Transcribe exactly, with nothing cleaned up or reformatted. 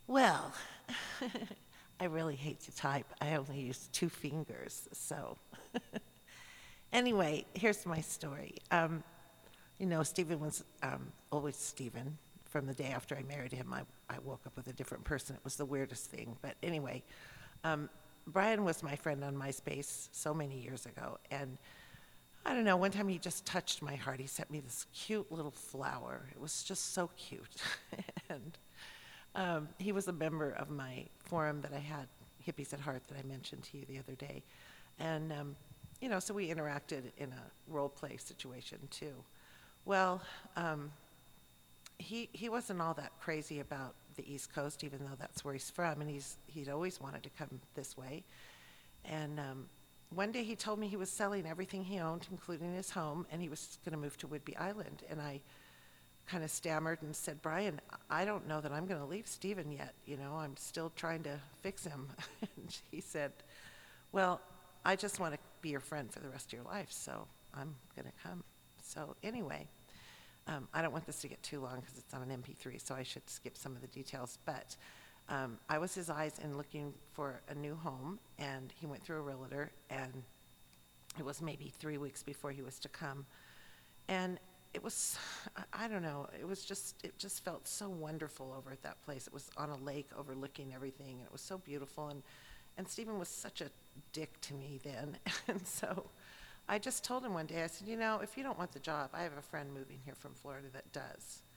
Well, I really hate to type. I only use two fingers. So, anyway, here's my story. Um, you know, Stephen was um, always Stephen. From the day after I married him, I, I woke up with a different person. It was the weirdest thing. But anyway, um, Brian was my friend on MySpace so many years ago. And I don't know, one time he just touched my heart. He sent me this cute little flower. It was just so cute. and Um, he was a member of my forum that I had, Hippies at Heart, that I mentioned to you the other day. And, um, you know, so we interacted in a role play situation too. Well, um, he, he wasn't all that crazy about the East Coast, even though that's where he's from, and he's, he'd always wanted to come this way. And um, one day he told me he was selling everything he owned, including his home, and he was going to move to Whidbey Island. And I kind of stammered and said, Brian, I don't know that I'm going to leave Stephen yet. You know, I'm still trying to fix him. and he said, well, I just want to be your friend for the rest of your life, so I'm going to come. So anyway, um, I don't want this to get too long because it's on an M P three, so I should skip some of the details. But um, I was his eyes in looking for a new home, and he went through a realtor, and it was maybe three weeks before he was to come. And it was, I- don't know, it was just, it just felt so wonderful over at that place. It was on a lake overlooking everything, and it was so beautiful. And, and Stephen was such a dick to me then. and so I just told him one day, I said, you know, if you don't want the job, I have a friend moving here from Florida that does.